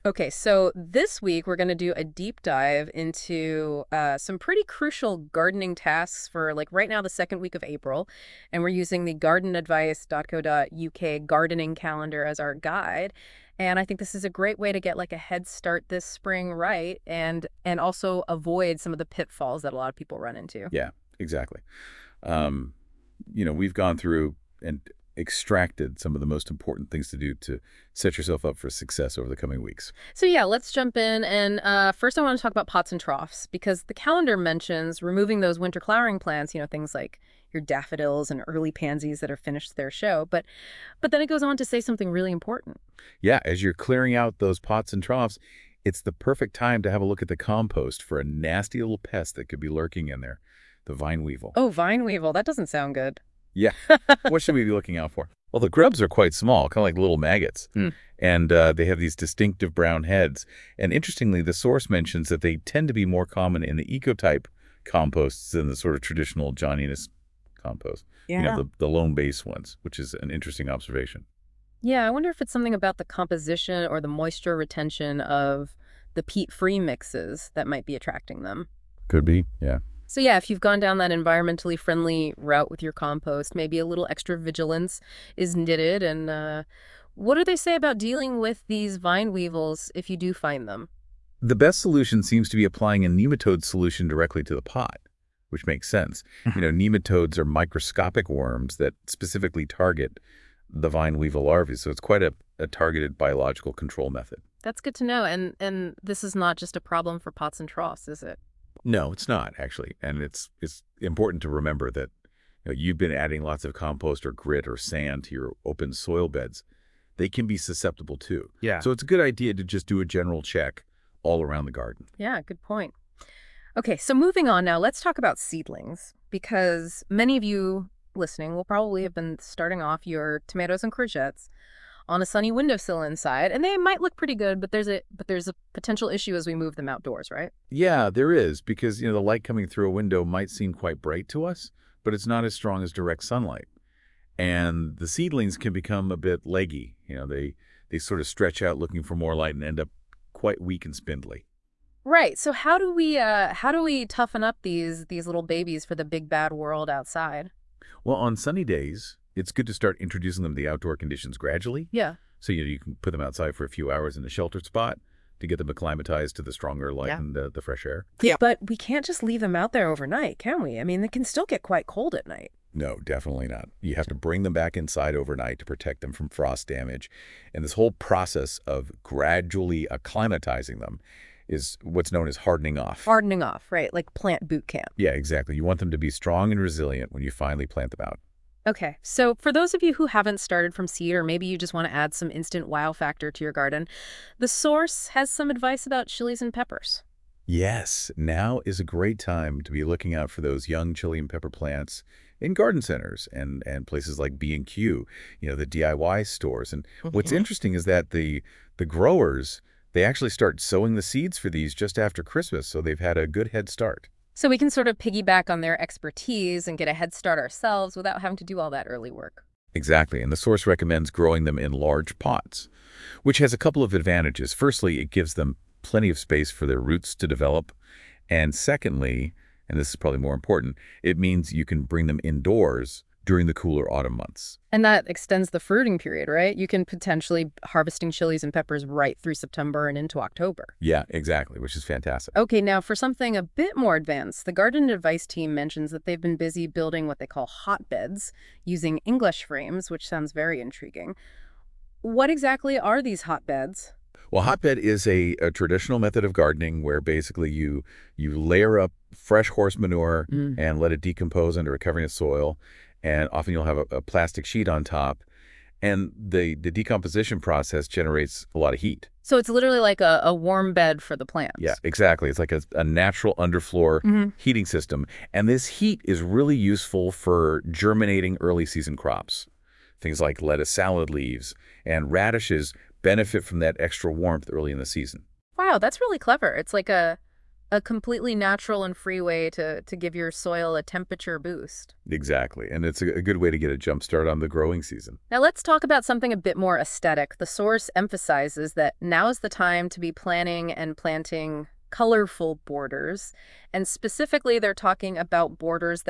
Okay, so this week we're going to do a deep dive into some pretty crucial gardening tasks for like right now, the second week of April. And we're using the gardenadvice.co.uk gardening calendar as our guide. And I think this is a great way to get like a head start this spring right and also avoid some of the pitfalls that a lot of people run into. Yeah, exactly. Um, we've gone through and extracted some of the most important things to do to set yourself up for success over the coming weeks. So yeah, let's jump in. And first I want to talk about pots and troughs because the calendar mentions removing those winter flowering plants, things like your daffodils and early pansies that are finished their show. But then it goes on to say something really important. Yeah, as you're clearing out those pots and troughs, it's the perfect time to have a look at the compost for a nasty little pest that could be lurking in there, the vine weevil. Oh, vine weevil, that doesn't sound good. Yeah. What should we be looking out for? Well, the grubs are quite small, kind of like little maggots. Hmm. And they have these distinctive brown heads. And interestingly, the source mentions that they tend to be more common in the ecotype composts than the sort of traditional Johninus compost. Yeah. The lone base ones, which is an interesting observation. Yeah, I wonder if it's something about the composition or the moisture retention of the peat-free mixes that might be attracting them. Could be, yeah. So yeah, if you've gone down that environmentally friendly route with your compost, maybe a little extra vigilance is knitted. And what do they say about dealing with these vine weevils if you do find them? The best solution seems to be applying a nematode solution directly to the pot, which makes sense. Nematodes are microscopic worms that specifically target the vine weevil larvae, so it's quite a targeted biological control method. That's good to know. And this is not just a problem for pots and troughs, is it? No, it's not, actually. And it's important to remember that you've been adding lots of compost or grit or sand to your open soil beds. They can be susceptible too. Yeah. So it's a good idea to just do a general check all around the garden. Yeah, good point. Okay, so moving on now, let's talk about seedlings because many of you listening will probably have been starting off your tomatoes and courgettes on a sunny windowsill inside, and they might look pretty good, but there's a potential issue as we move them outdoors, right? Yeah, there is, because the light coming through a window might seem quite bright to us, but it's not as strong as direct sunlight. And the seedlings can become a bit leggy. They sort of stretch out looking for more light and end up quite weak and spindly. Right. So how do we toughen up these little babies for the big bad world outside? Well, on sunny days, it's good to start introducing them to the outdoor conditions gradually. Yeah. So you can put them outside for a few hours in a sheltered spot to get them acclimatized to the stronger light Yeah. and the fresh air. Yeah. But we can't just leave them out there overnight, can we? I mean, they can still get quite cold at night. No, definitely not. You have to bring them back inside overnight to protect them from frost damage. And this whole process of gradually acclimatizing them is what's known as hardening off. Hardening off, right? Like plant boot camp. Yeah, exactly. You want them to be strong and resilient when you finally plant them out. Okay, so for those of you who haven't started from seed, or maybe you just want to add some instant wow factor to your garden, the source has some advice about chilies and peppers. Yes, now is a great time to be looking out for those young chili and pepper plants in garden centers and places like B&Q, the DIY stores. And what's interesting is that the growers, they actually start sowing the seeds for these just after Christmas, so they've had a good head start. So we can sort of piggyback on their expertise and get a head start ourselves without having to do all that early work. Exactly, and the source recommends growing them in large pots, which has a couple of advantages. Firstly, it gives them plenty of space for their roots to develop. And secondly, and this is probably more important, it means you can bring them indoors during the cooler autumn months. And that extends the fruiting period, right? You can potentially harvesting chilies and peppers right through September and into October. Yeah, exactly, which is fantastic. Okay, now for something a bit more advanced, the garden advice team mentions that they've been busy building what they call hotbeds using English frames, which sounds very intriguing. What exactly are these hotbeds? Well, hotbed is a traditional method of gardening where basically you layer up fresh horse manure and let it decompose under a covering of soil. And often you'll have a plastic sheet on top. And the decomposition process generates a lot of heat. So it's literally like a warm bed for the plants. Yeah, exactly. It's like a natural underfloor heating system. And this heat is really useful for germinating early season crops. Things like lettuce salad leaves and radishes benefit from that extra warmth early in the season. Wow, that's really clever. It's like a a completely natural and free way to give your soil a temperature boost. Exactly. And it's a good way to get a jump start on the growing season. Now let's talk about something a bit more aesthetic. The source emphasizes that now is the time to be planning and planting colorful borders. And specifically, they're talking about borders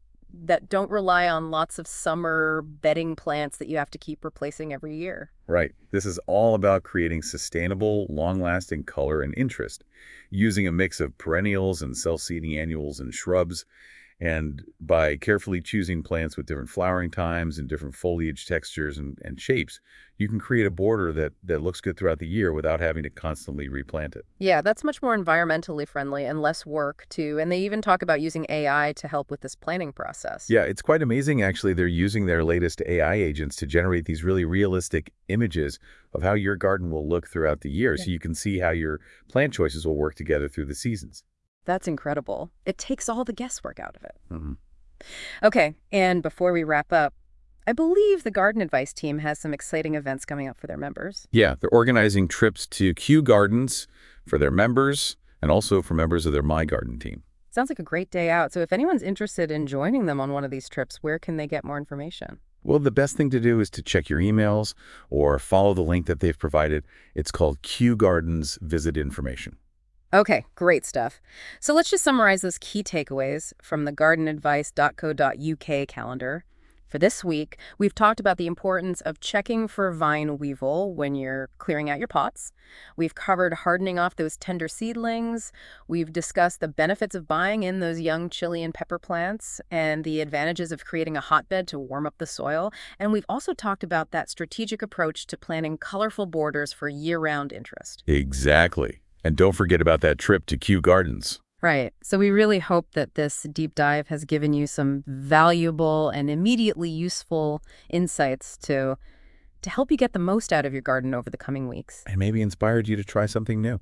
that don't rely on lots of summer bedding plants that you have to keep replacing every year. Right. This is all about creating sustainable, long-lasting color and interest, using a mix of perennials and self-seeding annuals and shrubs. And by carefully choosing plants with different flowering times and different foliage textures and shapes, you can create a border that looks good throughout the year without having to constantly replant it. Yeah, that's much more environmentally friendly and less work too. And they even talk about using AI to help with this planning process. Yeah, it's quite amazing, actually. They're using their latest AI agents to generate these really realistic images of how your garden will look throughout the year, so you can see how your plant choices will work together through the seasons. That's incredible. It takes all the guesswork out of it. Hmm. Okay, and before we wrap up, I believe the Garden Advice team has some exciting events coming up for their members. Yeah, they're organizing trips to Kew Gardens for their members and also for members of their My Garden team. Sounds like a great day out. So if anyone's interested in joining them on one of these trips, where can they get more information? Well, the best thing to do is to check your emails or follow the link that they've provided. It's called Kew Gardens Visit Information. Okay, great stuff. So let's just summarize those key takeaways from the gardenadvice.co.uk calendar. For this week, we've talked about the importance of checking for vine weevil when you're clearing out your pots. We've covered hardening off those tender seedlings. We've discussed the benefits of buying in those young chili and pepper plants and the advantages of creating a hotbed to warm up the soil. And we've also talked about that strategic approach to planting colorful borders for year-round interest. Exactly. And don't forget about that trip to Kew Gardens. Right. So we really hope that this deep dive has given you some valuable and immediately useful insights to help you get the most out of your garden over the coming weeks. And maybe inspired you to try something new.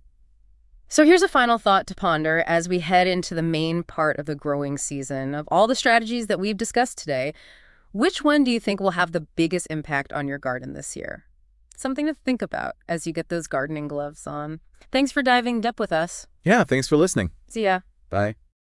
So here's a final thought to ponder as we head into the main part of the growing season. Of all the strategies that we've discussed today, which one do you think will have the biggest impact on your garden this year? Something to think about as you get those gardening gloves on. Thanks for diving deep with us. Yeah, thanks for listening. See ya. Bye.